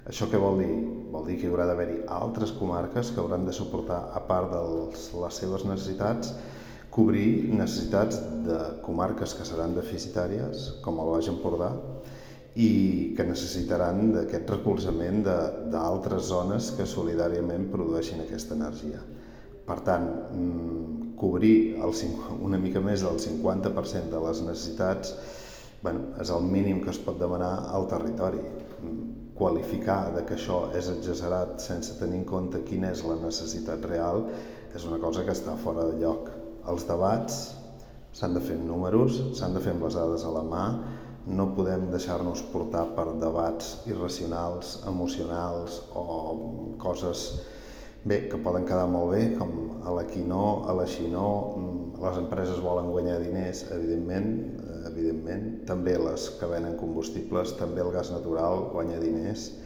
Això què vol dir? Vol dir que hi haurà d'haver-hi altres comarques que hauran de suportar, a part de les seves necessitats, cobrir necessitats de comarques que seran deficitàries, com el Baix Empordà, i que necessitaran d'aquest recolzament d'altres zones que solidàriament produeixin aquesta energia. Per tant, cobrir una mica més del 50% de les necessitats és el mínim que es pot demanar al territori. Qualificar que això és exagerat sense tenir en compte quina és la necessitat real és una cosa que està fora de lloc. Els debats s'han de fer amb números, s'han de fer amb les dades a la mà, no podem deixar-nos portar per debats irracionals, emocionals o coses que poden quedar molt bé, com a l'aquí no, a l'així no, les empreses volen guanyar diners, evidentment, també les que venen combustibles, també el gas natural guanya diners,